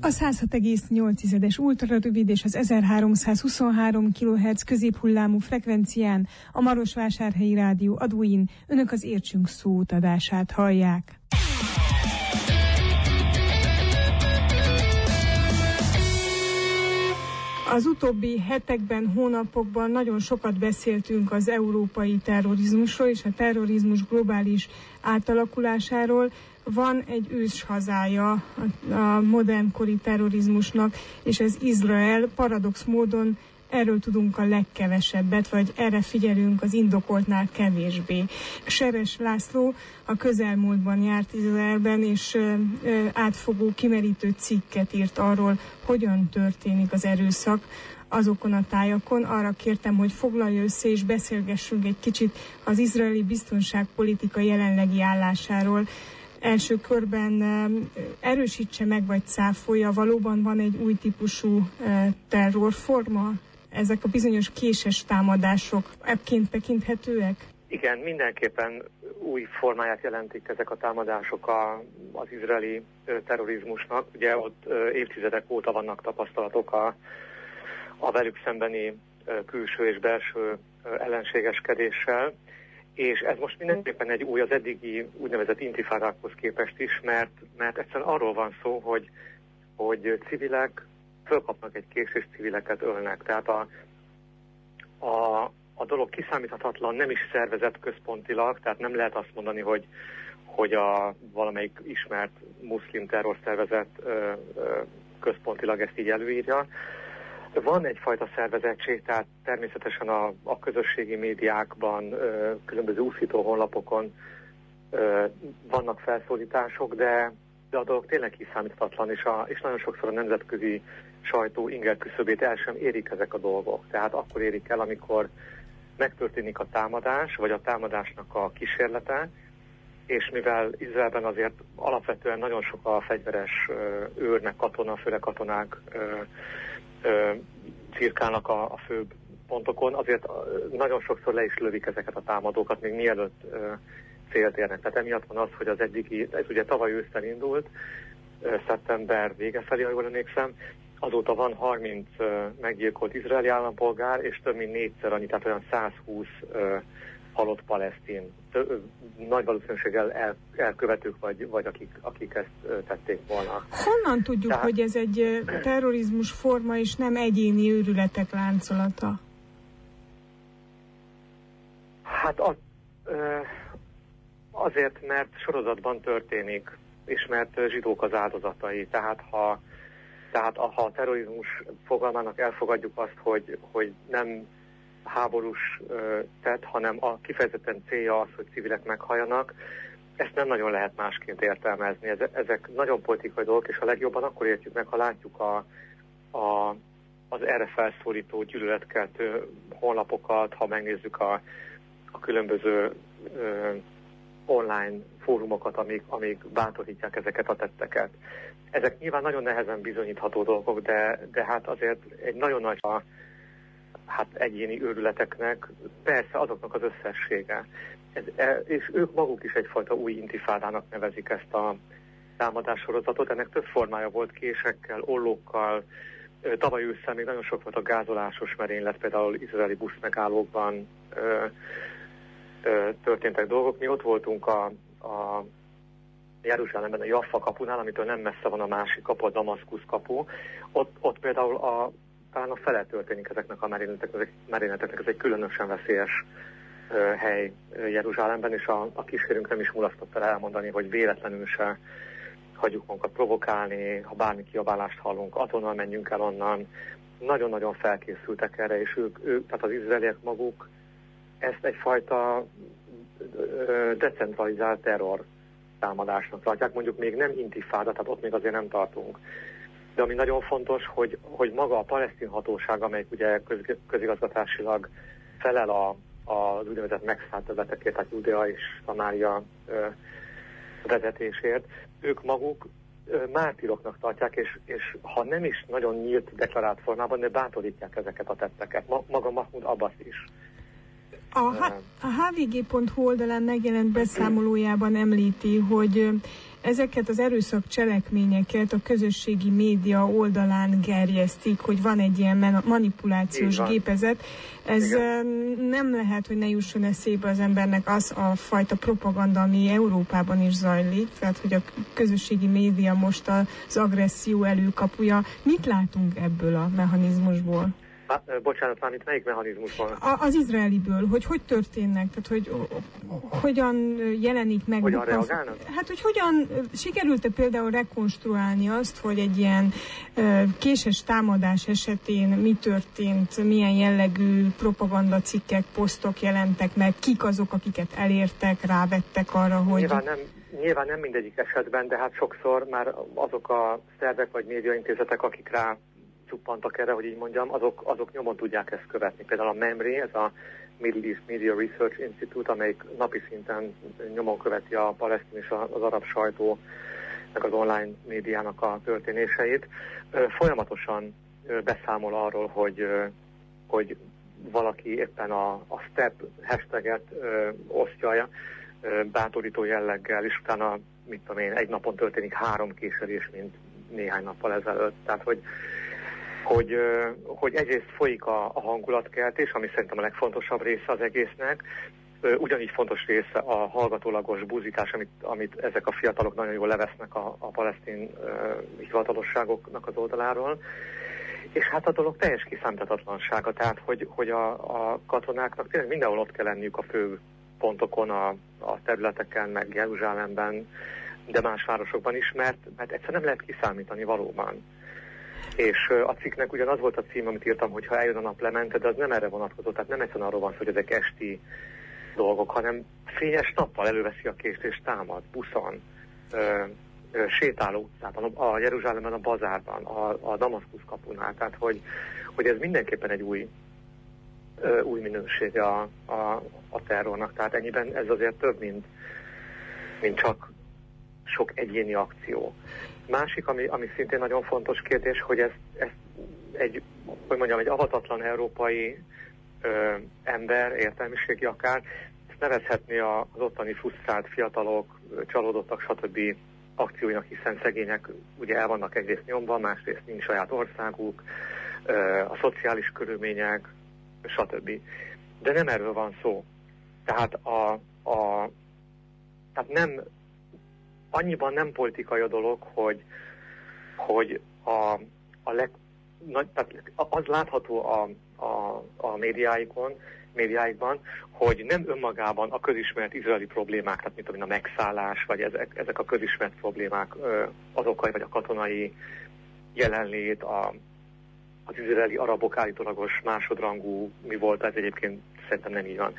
A 106,8-es ultrarövid és az 1323 kHz középhullámú frekvencián a Marosvásárhelyi Rádió adóin önök az Értsünk Szót adását hallják. Az utóbbi hetekben, hónapokban nagyon sokat beszéltünk az európai terrorizmusról és a terrorizmus globális átalakulásáról. Van egy őshazája a modernkori terrorizmusnak, és ez Izrael. Paradox módon erről tudunk a legkevesebbet, vagy erre figyelünk az indokoltnál kevésbé. Seres László a közelmúltban járt Izraelben, és átfogó, kimerítő cikket írt arról, hogyan történik az erőszak azokon a tájakon. Arra kértem, hogy foglalja össze, és beszélgessünk egy kicsit az izraeli biztonságpolitika jelenlegi állásáról. Első körben erősítse meg, vagy cáfolja, valóban van egy új típusú terrorforma? Ezek a bizonyos késes támadások ebként tekinthetőek? Igen, mindenképpen új formáját jelentik ezek a támadások az izraeli terrorizmusnak. Ugye ott évtizedek óta vannak tapasztalatok a velük szembeni külső és belső ellenségeskedéssel, és ez most mindenképpen egy új, az eddigi úgynevezett intifádákhoz képest is, mert egyszerűen arról van szó, hogy civilek fölkapnak egy kést, és civileket ölnek. Tehát a dolog kiszámíthatatlan, nem is szervezett központilag, tehát nem lehet azt mondani, hogy a valamelyik ismert muszlim terrorszervezet központilag ezt így előírja. Van egyfajta szervezettség, tehát természetesen a közösségi médiákban, különböző úszító honlapokon vannak felszólítások, de a dolog tényleg kiszámíthatatlan, és nagyon sokszor a nemzetközi sajtó inger küszöbét el sem érik ezek a dolgok. Tehát akkor érik el, amikor megtörténik a támadás, vagy a támadásnak a kísérlete, és mivel Izraelben azért alapvetően nagyon sok a fegyveres őr, meg katona, főleg katonák cirkálnak a főbb pontokon, azért nagyon sokszor le is lövik ezeket a támadókat, még mielőtt célt érnek. Tehát emiatt van az, hogy az eddigi, ez ugye tavaly ősszel indult, szeptember vége felé, ha jól emlékszem, azóta van 30 meggyilkolt izraeli állampolgár, és több mint 4-szer annyi, tehát olyan 120 halott palesztin. Nagy valószínűséggel elkövetők vagy akik ezt tették volna. Honnan tudjuk, hogy ez egy terrorizmus forma, és nem egyéni őrületek láncolata? Hát azért, mert sorozatban történik, és mert zsidók az áldozatai. Tehát ha a terrorizmus fogalmának elfogadjuk azt, hogy nem háborús tett, hanem a kifejezetten célja az, hogy civilek meghalljanak, ezt nem nagyon lehet másként értelmezni. Ezek nagyon politikai dolgok, és a legjobban akkor értjük meg, ha látjuk az erre felszólító gyűlöletkeltő honlapokat, ha megnézzük a különböző online fórumokat, amik bátorítják ezeket a tetteket. Ezek nyilván nagyon nehezen bizonyítható dolgok, de hát azért egy nagyon nagy egyéni őrületeknek persze azoknak az összessége. És ők maguk is egyfajta új intifádának nevezik ezt a támadássorozatot. Ennek több formája volt, késekkel, ollókkal. Tavaly ősszel még nagyon sok volt a gázolásos merénylet, például izraeli buszmegállókban történtek dolgok. Mi ott voltunk a Jeruzsálemben, a Jaffa kapunál, amitől nem messze van a másik kapu, a Damaszkusz kapu. Ott például talán a fele történik ezeknek a merényleteknek. Ez egy különösen veszélyes hely Jeruzsálemben, és a kísérünk nem is mulasztott el elmondani, hogy véletlenül se hagyjuk magunkat provokálni, ha bármi kiabálást hallunk, azonnal menjünk el onnan. Nagyon-nagyon felkészültek erre, és ők tehát az izraeliek maguk ezt egyfajta decentralizált terror támadásnak tartják, mondjuk még nem intifáda, tehát ott még azért nem tartunk. De ami nagyon fontos, hogy maga a palesztin hatóság, amelyik ugye közigazgatásilag felel az úgynevezett megszállt területekért, tehát Judea és Szamária vezetésért, ők maguk mártíroknak tartják, és ha nem is nagyon nyílt deklarált formában, de bátorítják ezeket a tetteket. Maga Mahmoud Abbas is. A hvg.hu oldalán megjelent beszámolójában említi, hogy ezeket az erőszak cselekményeket a közösségi média oldalán gerjesztik, hogy van egy ilyen manipulációs gépezet. Ez nem lehet, hogy ne jusson eszébe az embernek az a fajta propaganda, ami Európában is zajlik, tehát hogy a közösségi média most az agresszió előkapuja. Mit látunk ebből a mechanizmusból? Bocsánat, már itt melyik mechanizmus van? Az izraeliből, hogy történnek, tehát hogy hogyan jelenik meg... Hogyan reagálnak? Hát, hogy hogyan sikerült-e például rekonstruálni azt, hogy egy ilyen késes támadás esetén mi történt, milyen jellegű propagandacikkek, posztok jelentek meg, kik azok, akiket elértek, rávettek arra, hogy... Nyilván nem mindegyik esetben, de hát sokszor már azok a szervek vagy médiaintézetek, akik rá csuppantak erre, hogy így mondjam, azok nyomon tudják ezt követni. Például a MEMRI, ez a Middle East Media Research Institute, amelyik napi szinten nyomon követi a palesztin és az arab sajtó, meg az online médiának a történéseit. Folyamatosan beszámol arról, hogy valaki éppen a STEP hashtaget osztja bátorító jelleggel, és utána, mit tudom én, egy napon történik 3 késelés, mint néhány nappal ezelőtt. Tehát, hogy egyrészt folyik a hangulatkeltés, ami szerintem a legfontosabb része az egésznek. Ugyanígy fontos része a hallgatólagos buzítás, amit ezek a fiatalok nagyon jól levesznek a palesztin hivatalosságoknak az oldaláról. És hát a dolog teljes kiszámíthatatlansága, tehát hogy a katonáknak tényleg mindenhol ott kell lenniük a fő pontokon, a területeken, meg Jeruzsálemben, de más városokban is, mert egyszerűen nem lehet kiszámítani valóban. És a cikknek ugyanaz volt a cím, amit írtam, hogy ha eljön a naplemente, de az nem erre vonatkozott, tehát nem egyszerűen arról van szó, hogy ezek esti dolgok, hanem fényes nappal előveszi a kést és támad, buszon, sétáló utcában, a Jeruzsálemben, a bazárban, a Damaszkusz kapunál, tehát hogy ez mindenképpen egy új minősége a terrornak, tehát ennyiben ez azért több, mint csak sok egyéni akció. Másik, ami szintén nagyon fontos kérdés, hogy ez egy avatatlan európai ember, értelmiségi akár, ezt nevezhetné az ottani frusztrált fiatalok, csalódottak, stb. Akcióinak, hiszen szegények ugye el vannak egyrészt nyomva, másrészt nincs saját országuk, a szociális körülmények, stb. De nem erről van szó. Tehát tehát nem annyiban nem politikai a dolog, hogy tehát az látható a médiáikban, hogy nem önmagában a közismert izraeli problémák, tehát mint a megszállás, vagy ezek a közismert problémák az okai, vagy a katonai jelenlét, az izraeli arabok állítólagos másodrangú mi volt, ez egyébként szerintem nem így van.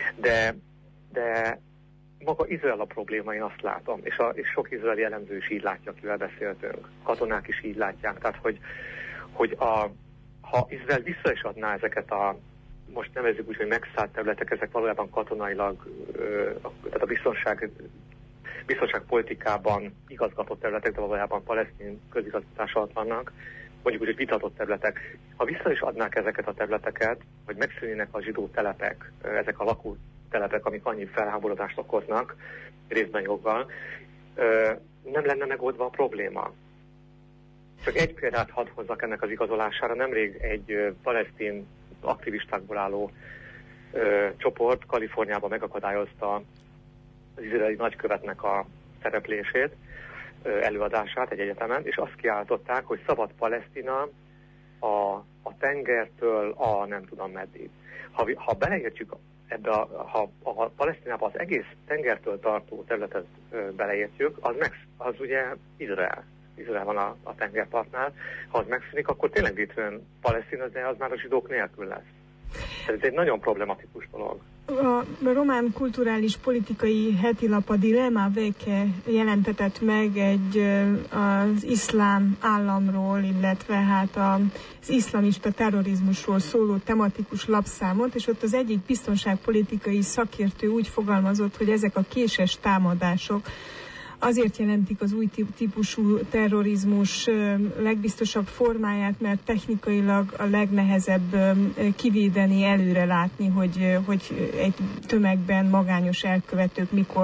De maga Izrael a probléma, én azt látom, és sok izraeli elemző is így látja, akivel beszéltünk. Katonák is így látják, tehát hogy ha Izrael vissza is adná ezeket most nevezzük úgy, hogy megszállt területek, ezek valójában katonailag, tehát a biztonságpolitikában igazgatott területek, de valójában palesztin közigazgatás alatt vannak, mondjuk úgy, hogy vitatott területek. Ha vissza is adnák ezeket a területeket, hogy megszűnnének a zsidó telepek, ezek a lakótelepek, amik annyi felháborodást okoznak, részben joggal, nem lenne megoldva a probléma. Csak egy példát hadd hozzak ennek az igazolására. Nemrég egy palesztin aktivistákból álló csoport Kaliforniában megakadályozta az izraeli nagykövetnek a szereplését, előadását egy egyetemen, és azt kiáltották, hogy szabad Palesztina a tengertől nem tudom meddig. Ha beleértjük ebbe ha Palesztinában az egész tengertől tartó területet beleértjük, az ugye Izrael van a tengerpartnál. Ha az megszűnik, akkor tényleg létrejön Palesztina, de az már a zsidók nélkül lesz. Ez egy nagyon problematikus dolog. A román kulturális politikai hetilap a Dilemma Veke jelentetett meg az iszlám államról, illetve hát az iszlamista terrorizmusról szóló tematikus lapszámot, és ott az egyik biztonságpolitikai szakértő úgy fogalmazott, hogy ezek a késes támadások azért jelentik az új típusú terrorizmus legbiztosabb formáját, mert technikailag a legnehezebb kivédeni, előre látni, hogy egy tömegben magányos elkövetők mikor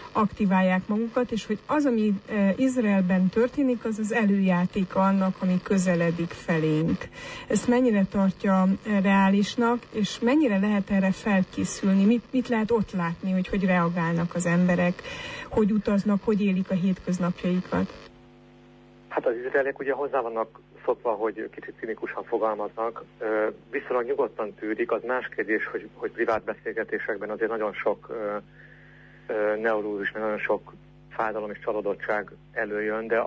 aktiválják magukat, és hogy az, ami Izraelben történik, az az előjátéka annak, ami közeledik felénk. Ezt mennyire tartja reálisnak, és mennyire lehet erre felkészülni? Mit lehet ott látni, hogy reagálnak az emberek, hogy utaznak, hogy élik a hétköznapjaikat? Hát az izraeliek ugye hozzá vannak szokva, hogy kicsit cinikusan fogalmaznak, viszonylag nyugodtan tűrik. Az más kérdés, hogy privát beszélgetésekben azért nagyon sok neurózis, nagyon sok fájdalom és csalódottság előjön, de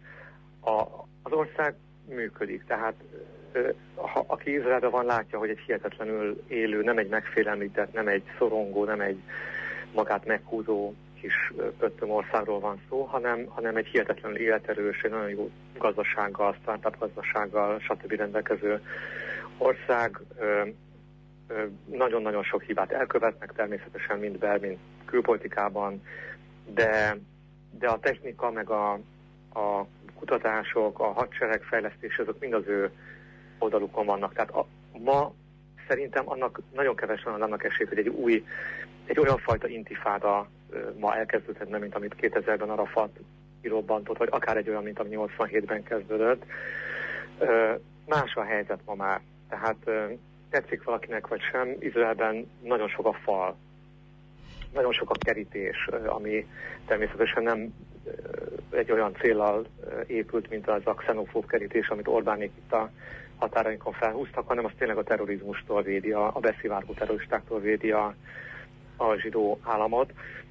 az ország működik. Tehát aki Izraelben van, látja, hogy egy hihetetlenül élő, nem egy megfélemlített, nem egy szorongó, nem egy magát meghúzó kis pöttöm országról van szó, hanem egy hihetetlenül életerős, egy nagyon jó gazdasággal, startup gazdasággal, stb. Rendelkező ország. Nagyon-nagyon sok hibát elkövetnek természetesen, mind mind külpolitikában, de a technika, meg a kutatások, a hadsereg fejlesztés, azok mind az ő oldalukon vannak. Tehát ma szerintem annak nagyon kevesen van annak esélyt, hogy egy olyan fajta intifáda ma elkezdődhetne, mint amit 2000-ben Arafat kirobbantott, vagy akár egy olyan, mint ami 87-ben kezdődött. Más a helyzet ma már. Tehát tetszik valakinek vagy sem, Izraelben nagyon sok a fal, nagyon sok a kerítés, ami természetesen nem egy olyan céllal épült, mint az a xenofób kerítés, amit Orbánék itt a határainkon felhúztak, hanem az tényleg a terrorizmustól védi, a beszivárgó terroristáktól védi a zsidó államot.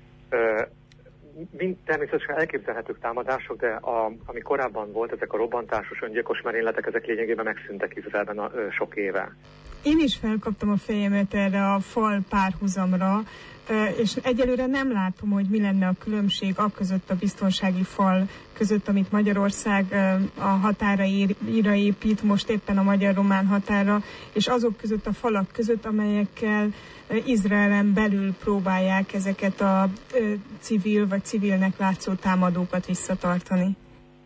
Természetesen elképzelhetők támadások, de ami korábban volt, ezek a robbantásos, öngyilkos merényletek, ezek lényegében megszűntek Izraelben sok éve. Én is felkaptam a fejemet erre a fal párhuzamra, és egyelőre nem látom, hogy mi lenne a különbség között, a biztonsági fal között, amit Magyarország a határaira épít, most éppen a magyar-román határa, és azok között, a falak között, amelyekkel Izraelen belül próbálják ezeket a civil vagy civilnek látszó támadókat visszatartani.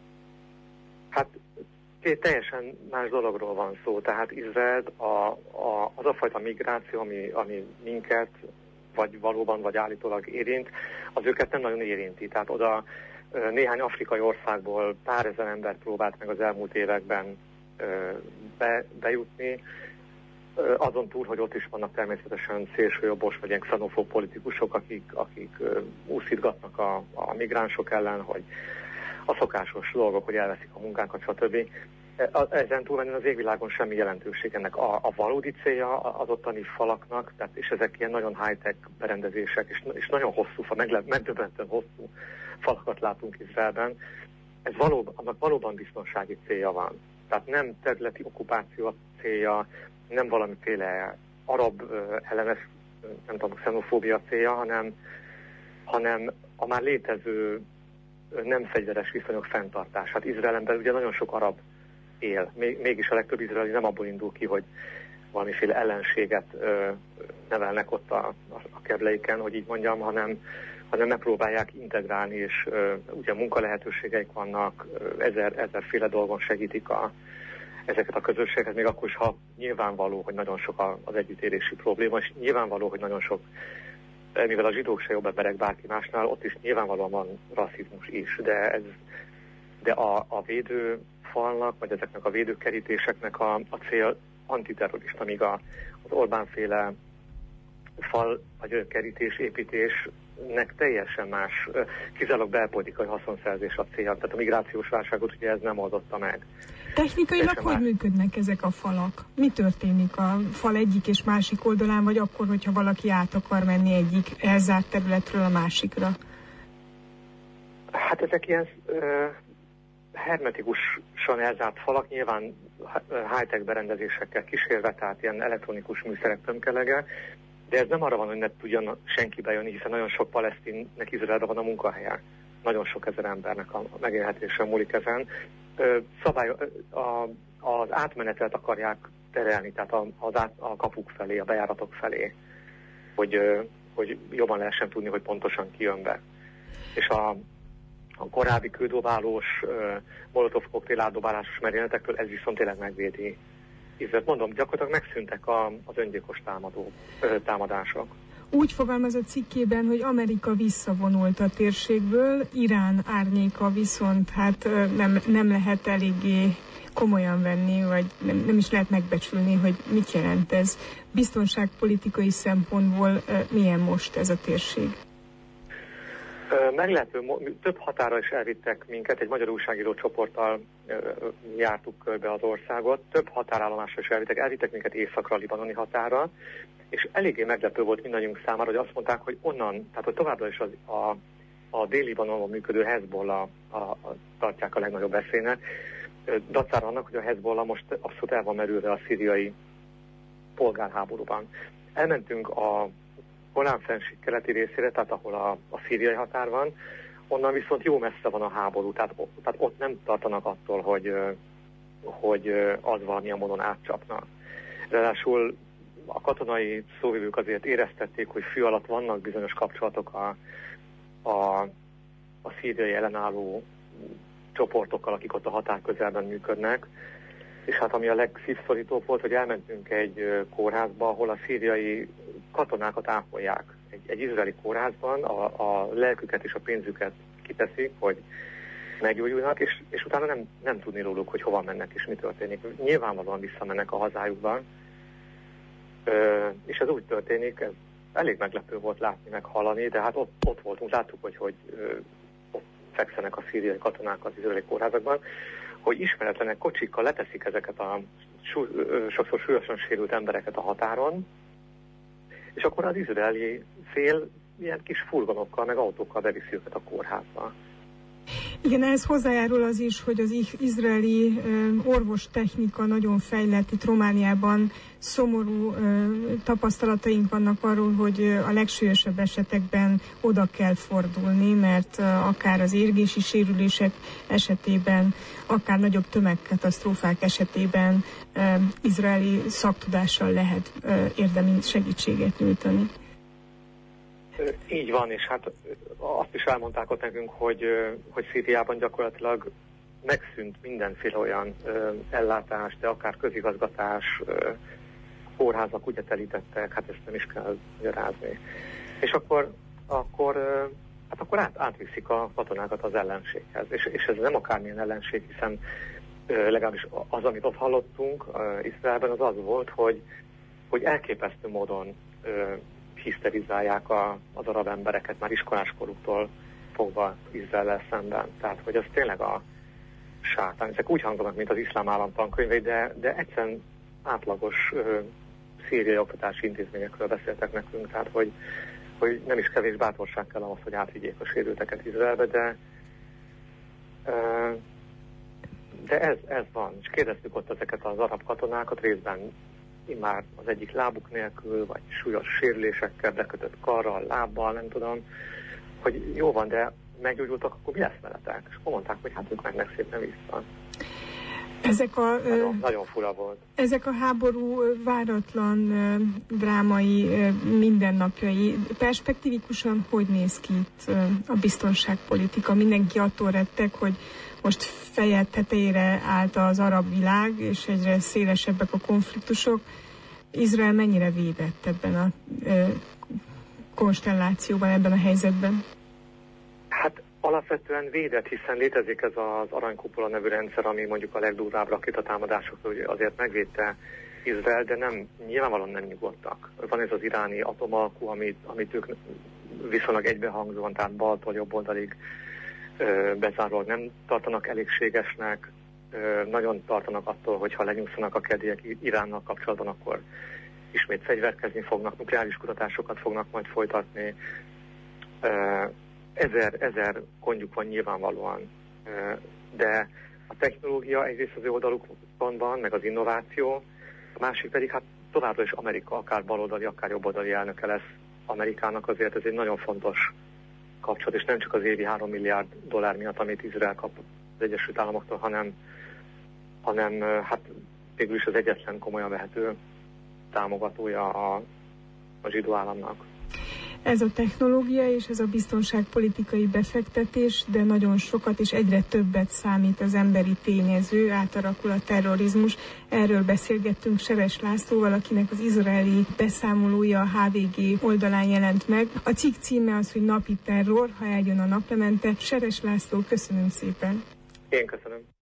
Hát teljesen más dologról van szó. Tehát Izrael az a fajta migráció, ami minket vagy valóban, vagy állítólag érint, az őket nem nagyon érinti. Tehát oda néhány afrikai országból pár ezer ember próbált meg az elmúlt években bejutni, azon túl, hogy ott is vannak természetesen szélsőjobbos vagy ilyen xenofób politikusok, akik úszítgatnak a migránsok ellen, hogy a szokásos dolgok, hogy elveszik a munkánkat, stb. Ezen túlmenően az égvilágon semmi jelentőség ennek. A valódi célja az ottani falaknak, és ezek ilyen nagyon high-tech berendezések, és nagyon hosszú megdöbbentően hosszú falakat látunk Izraelben. Annak valóban biztonsági célja van. Tehát nem területi okupáció a célja, nem valamiféle arab ellenes, nem tudom, xenofóbia célja, hanem a már létező nem fegyveres viszonyok fenntartását. Izraelenben ugye nagyon sok arab él. Mégis a legtöbb izraeli nem abból indul ki, hogy valamiféle ellenséget nevelnek ott a kebleiken, hogy így mondjam, hanem megpróbálják integrálni, és ugye munkalehetőségeik vannak, ezerféle dolgon segítik ezeket a közösségeket, még akkor is, ha nyilvánvaló, hogy nagyon sok az együttélési probléma, és nyilvánvaló, hogy nagyon sok, mivel a zsidók se jobb emberek bárki másnál, ott is nyilvánvalóan van rasszizmus is, de a védőfalnak, vagy ezeknek a védőkerítéseknek a cél antiterrorista, míg az Orbán-féle fal vagy kerítés építésnek teljesen más, kizárólag belpolitikai haszonszerzés a célja. Tehát a migrációs válságot ugye ez nem oldotta meg. Technikailag hogy működnek ezek a falak? Mi történik a fal egyik és másik oldalán, vagy akkor, hogyha valaki át akar menni egyik elzárt területről a másikra? Hát ezek ilyen hermetikusan elzárt falak, nyilván high-tech berendezésekkel kísérve, tehát ilyen elektronikus műszerek tömkelege, de ez nem arra van, hogy ne tudjon senki bejönni, hiszen nagyon sok palesztinnek Izraelben van a munkahelye. Nagyon sok ezer embernek a megélhetése múlik ezen. Az átmenetet akarják terelni, tehát a kapuk felé, a bejáratok felé, hogy jobban lehessen tudni, hogy pontosan ki jön be. És a korábbi kődobálós, molotov koktél átdobálásos merényletektől ez viszont tényleg megvédi. Izraelt mondom, gyakorlatilag megszűntek az öngyilkos támadások. úgy fogalmazott cikkében, hogy Amerika visszavonult a térségből, Irán árnyéka viszont hát nem lehet eléggé komolyan venni, vagy nem is lehet megbecsülni, hogy mit jelent ez. Biztonságpolitikai szempontból milyen most ez a térség? Meglepő, több határa is elvittek minket, egy magyar újságíró csoporttal jártuk körbe az országot, több határállomásra is elvittek minket északra, a libanoni határa, és eléggé meglepő volt mindannyiunk számára, hogy azt mondták, hogy onnan, tehát hogy továbbra is a Dél-Libanonban működő Hezbollah tartják a legnagyobb veszélynek, dacára annak, hogy a Hezbollah most abszolút el van merülve a szíriai polgárháborúban. Elmentünk a Golán-fennsík keleti részére, tehát ahol a szíriai határ van, onnan viszont jó messze van a háború, tehát ott nem tartanak attól, hogy az valamilyen módon átcsapna. Ráadásul a katonai szóvivők azért éreztették, hogy fű alatt vannak bizonyos kapcsolatok a szíriai ellenálló csoportokkal, akik ott a határ közelben működnek. És hát ami a legszívszorítóbb volt, hogy elmentünk egy kórházba, ahol a szíriai katonákat ápolják. Egy izraeli kórházban a lelküket és a pénzüket kiteszik, hogy meggyógyulnak, és utána nem tudni róluk, hogy hova mennek és mi történik. Nyilvánvalóan visszamennek a hazájukba, és ez úgy történik, ez elég meglepő volt látni, meg hallani, de hát ott voltunk, láttuk, hogy ott fekszenek a szíriai katonák az izraeli kórházakban, hogy ismeretlenek kocsikkal leteszik ezeket a sokszor súlyosan sérült embereket a határon, és akkor az izraeli fél ilyen kis furgonokkal, meg autókkal beviszi őket a kórházba. Igen, ehhez hozzájárul az is, hogy az izraeli orvostechnika nagyon fejlett. Itt Romániában szomorú tapasztalataink vannak arról, hogy a legsúlyosabb esetekben oda kell fordulni, mert akár az érgési sérülések esetében, akár nagyobb tömegkatasztrófák esetében izraeli szaktudással lehet érdemi segítséget nyújtani. Így van, és hát azt is elmondták ott nekünk, hogy Szíriában gyakorlatilag megszűnt mindenféle olyan ellátás, de akár közigazgatás, kórházak ugye telítettek, hát ezt nem is kell magyarázni. És akkor átviszik a katonákat az ellenséghez. És ez nem akármilyen ellenség, hiszen legalábbis az, amit ott hallottunk Izraelben, az volt, hogy elképesztő módon hiszterizálják az arab embereket már iskoláskoruktól fogva Izraellel szemben. Tehát, hogy az tényleg a sátán. Ezek úgy hangzanak, mint az iszlám állam tankönyvei, de egyszerűen átlagos szíriai oktatási intézményekről beszéltek nekünk, tehát, hogy nem is kevés bátorság kell ahhoz, hogy átvigyék a sérülteket Izraelbe, de ez van. És kérdeztük ott ezeket az arab katonákat, részben már az egyik lábuk nélkül, vagy súlyos sérülésekkel, bekötött karral, lábbal, nem tudom, hogy jó van, de meggyógyultak, akkor mi lesz veletek? És akkor mondták, hogy hát ők mennek szépen vissza. Nagyon fura volt. Ezek a háború váratlan, drámai mindennapjai. Perspektívikusan hogy néz ki itt a biztonságpolitika? Mindenki attól rettek, hogy most feje tetejére állt az arab világ, és egyre szélesebbek a konfliktusok. Izrael mennyire védett ebben a konstellációban, ebben a helyzetben? Hát alapvetően védett, hiszen létezik ez az aranykupola nevű rendszer, ami mondjuk a legdurvább rakétatámadásokról azért megvédte Izrael, de nyilvánvalóan nem nyugodtak. Van ez az iráni atomalkú, amit ők viszonylag egybehangzóan, tehát baltól jobb oldalig bezárólag nem tartanak elégségesnek, nagyon tartanak attól, hogyha lenyugszanak a kedélyek Iránnal kapcsolatban, akkor ismét fegyverkezni fognak, nukleáris kutatásokat fognak majd folytatni. Ezer gondjuk van nyilvánvalóan, de a technológia egyrészt az ő oldalukon van, meg az innováció, a másik pedig hát továbbra is Amerika, akár baloldali, akár jobboldali elnöke lesz Amerikának, azért ez egy nagyon fontos kapcsolat, és nem csak az évi $3 milliárd miatt, amit Izrael kap az Egyesült Államoktól, hanem hát végül is az egyetlen komolyan vehető támogatója a zsidó államnak. Ez a technológia és ez a biztonságpolitikai befektetés, de nagyon sokat és egyre többet számít az emberi tényező, átalakul a terrorizmus. Erről beszélgettünk Seres Lászlóval, akinek az izraeli beszámolója a HVG oldalán jelent meg. A cikk címe az, hogy Napi terror, ha eljön a naplemente. Seres László, köszönöm szépen. Én köszönöm.